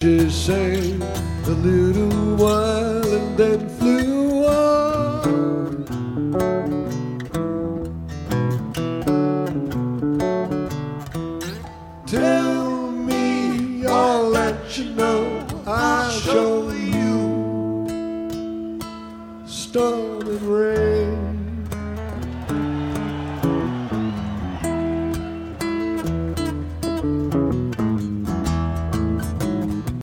She sang a little while and then flew on. Tell me all that you know, I'll show you storm and rain.